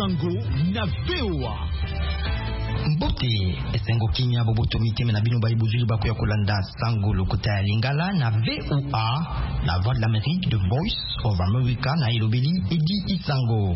Isango na VOA. Mbote esengo kimia boboto miteme na bino baibuzuli bako ya kolanda sango lokota ya lingala na VOA, la voix de l'Amérique, the voice of America na ilobeli Edi Isango.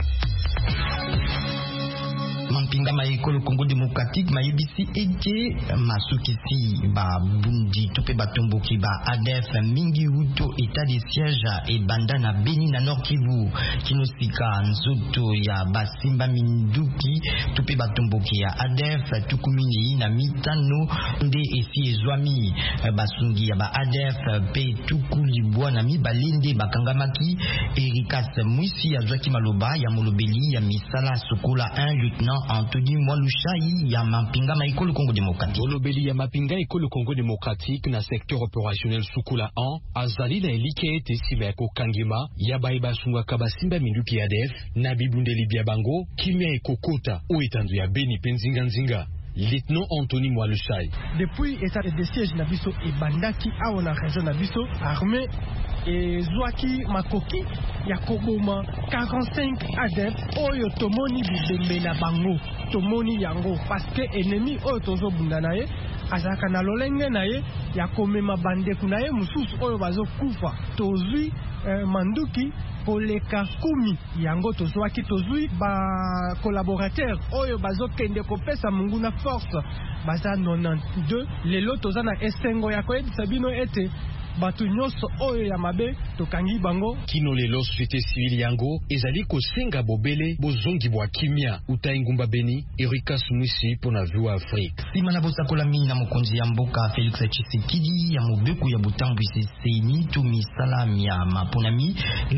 Mampinga maekolo Congo démocratique mayebisi ete masukisi ba bundi tope batomboki ba ADF mingi uto état de siège et banda na Beni na Nord Kivu kinosika nzoto ya basimba minduki tope batomboki ya ADF tukumini na mitano nde esi ezwami basungi ya ba ADF pe tukulibwa na mibalinde bakangamaki. Erikas Mwisi azwaki maloba ya molobeli ya misala sokola 1 lieutenant Anthony Mwalushai ya Mampinga maikolo Congo démocratique. Molobeli ya Mapinga ekolo Congo démocratique na secteur opérationnel Sokola 1 azali na elike ete siba ya kokangima ya baeba sunga kabasimba minduki ya ADF na bibundeli bia bango kimia ekokota o etandu ya Beni penzinga nzinga. Lieutenant Anthony Mwalushai. Depuis état de siège na biso e bandaki awo na région na biso armée et zwaki makoki ya koboma 45 ADF oyo tomoni bidembe na bango tomoni yango parce que ennemi oyo tozo bunda na ye azaka na lolenge na ye ya komema bandeku na ye mususu oyo bazo kufa tozui manduki koleka kumi yango tozwaki tozui ba collaborateur oyo bazo kende kopesa mungu na force baza 92 lelo tozana esengo ya koyebisa bino ete batu nyonso oyo ya mabe tokangi bango kino lelo société civile yango ezali kosenga bobele bozongi bwa kimia uta ingumba Beni. Erikas Mwisi pona VOA Afrique. Simana bosakola mini na mokonzi ya mboka Felix Tshisekedi ya mobeku ya butambu iseseni tu misala ya maponami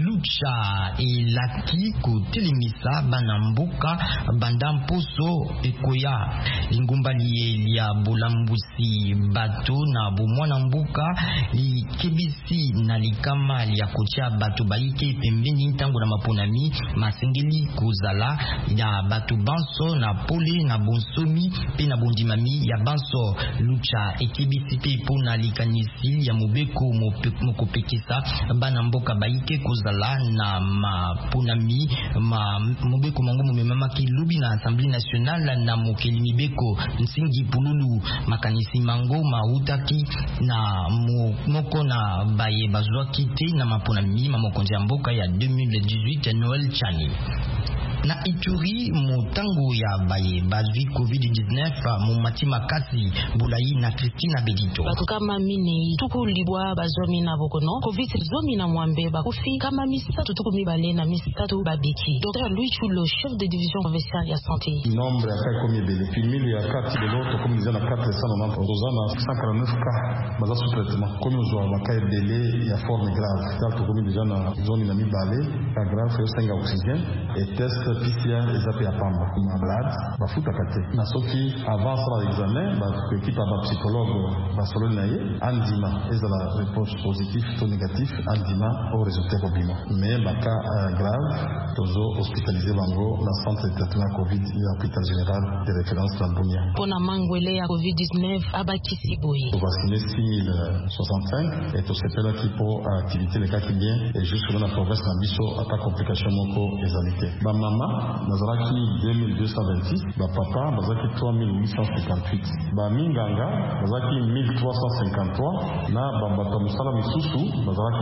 lucha elaki kotelemisa bana mboka banda mposo ekoya lingumba liye ya bolambusi bato na bomwana mboka li kebisi na likama ya kocha bato baike pembeni ntango na maponami masengeli kozala ya bato banso na pole na bonsomi pe na bondimami ya banso lucha ekebisi pe pona likanisi ya mobeko mokopekisa bana mboka baike kozala na maponami mobeko mango momemamaki lubi na Assemblée nationale na mokeli mibeko nsingi pululu makanisi mango mautaki na moko na baye bazwa kite na maponami mamokonzi ya mboka ya 2018 Noël Chani. Na Ituri motango ya baye bazwi COVID-19 mumati makasi bulai na Christina Bedito. Batu kama mine tukulibwa bazomi na bokono COVID zomi na mwambe bakufi kama misatu tukumibale na misatu babiki. Dr. Louis Chulo, chef de division provinciale ya santé. Nombre ya kai komi bele filmili ya kati de l'autre comme disait na 490 rozana 149 cas baza sous traitement comme zo ba kai bele ya forme grave. Ça to komi déjà na zone na mibale ka grave yo senga oxygène et test PCR ezape ya pamba malade bafuta kate na soki avant ça l'examen ba équipe ba psychologue ba solo na ye andima ezala réponse positive ou négatif andima au résultat probable mais ba cas grave tozo hospitalisé bango na centre de traitement Covid ya hôpital général de référence de Bunia pona mangwele ya COVID-19 abakisi boye pour vacciner 6065 et to sepela qui pour activité le cas qui bien et juste dans la province na biso ata complication moko ezalité ba mama nazaraki 2226 ba papa bazaki 3858 ba minganga bazaki 1353 na bambata musala misusu bazaki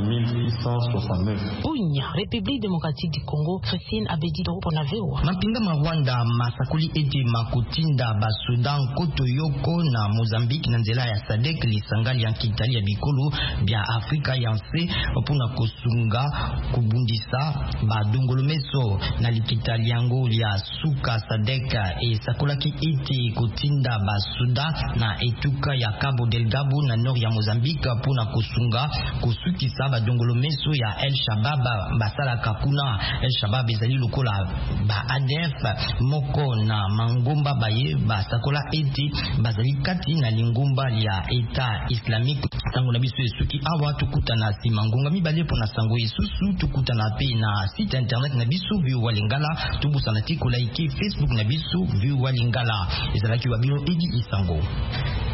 4669. Bunya, République démocratique du Congo, Christine Abedido pour la VOA. Mapinga Rwanda masakuli ete makotinda ba Sudan koto yoko na Mozambique na nzela ya SADC lisangali ya kitali ya bikolo bya Afrika yanse opuna kosunga kubundisa ba dongolomeso na likitali yango ya suka SADC e sakolaki ete kotinda ba Sudan na etuka ya Cabo Delgado na nord ya Mozambique puna kosunga kosukisa ba dongolomeso ya El Shabab basala kakuna El Shabab ezali lokola ba ADF moko na mangomba baye basakola ete bazali kati na lingomba ya Eta Islamique sango na biso esuki awa tukuta na simangonga mibale pona sango isusu tukuta na pe na site internet na biso VOA Lingala tubusana tiko like Facebook na biso VOA Lingala ezalaki wa bino Edi Isango.